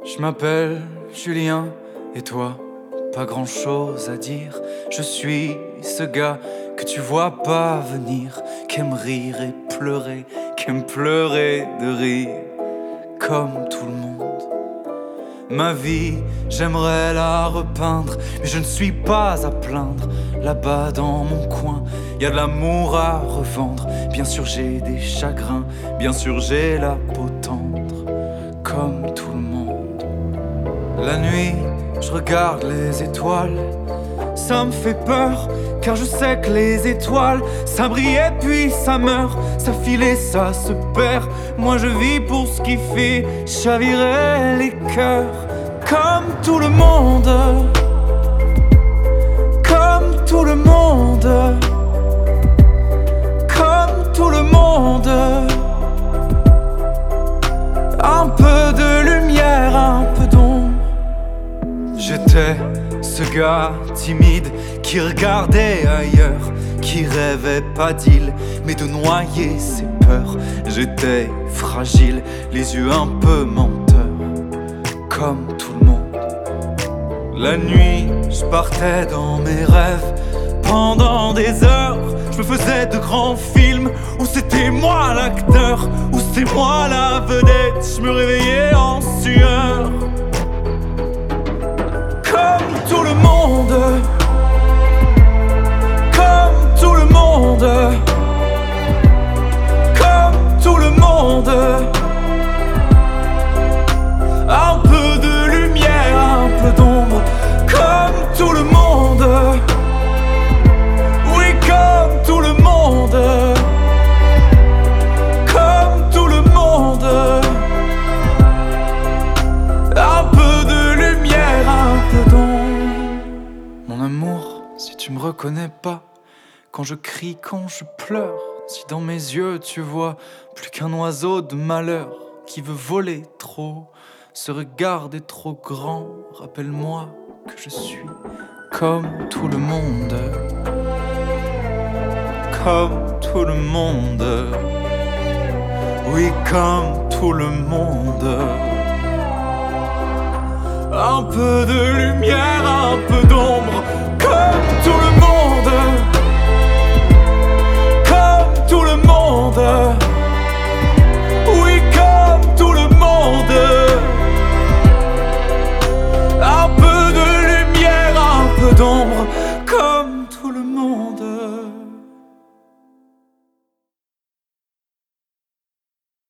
Je m'appelle Julien, et toi, pas grand chose à dire. Je suis ce gars que tu vois pas venir, qui aime rire et pleurer, qui aime pleurer de rire, comme tout le monde. Ma vie, j'aimerais la repeindre, mais je ne suis pas à plaindre. Là-bas dans mon coin, y a de l'amour à revendre. Bien sûr j'ai des chagrins, bien sûr j'ai la peau tendre, comme tout le monde. La nuit, je regarde les étoiles, ça me fait peur, car je sais que les étoiles, ça brille et puis ça meurt, ça file et ça se perd. Moi je vis pour ce qui fait chavirer les cœurs, comme tout le monde, comme tout le monde, comme tout le monde. Un peu de lumière, un peu d'ombre. J'étais ce gars timide qui regardait ailleurs, qui rêvait pas d'île, mais de noyer ses peurs. J'étais fragile, les yeux un peu menteurs, comme tout le monde. La nuit, je partais dans mes rêves pendant des heures. Je me faisais de grands films où c'était moi l'acteur, où c'était moi la vedette. Je me réveillais en sueur, comme tout le monde, comme tout le monde, comme tout le monde. Un peu de lumière, un peu d'ombre, comme tout le monde. Oui, comme tout le monde, comme tout le monde. Un peu de lumière, un peu d'ombre. Mon amour, si tu me reconnais pas, quand je crie, quand je pleure, si dans mes yeux tu vois plus qu'un oiseau de malheur qui veut voler trop, ce regard est trop grand, rappelle-moi que je suis comme tout le monde, comme tout le monde, oui, comme tout le monde. Un peu de lumière, un peu d'ombre, comme tout le monde, comme tout le monde.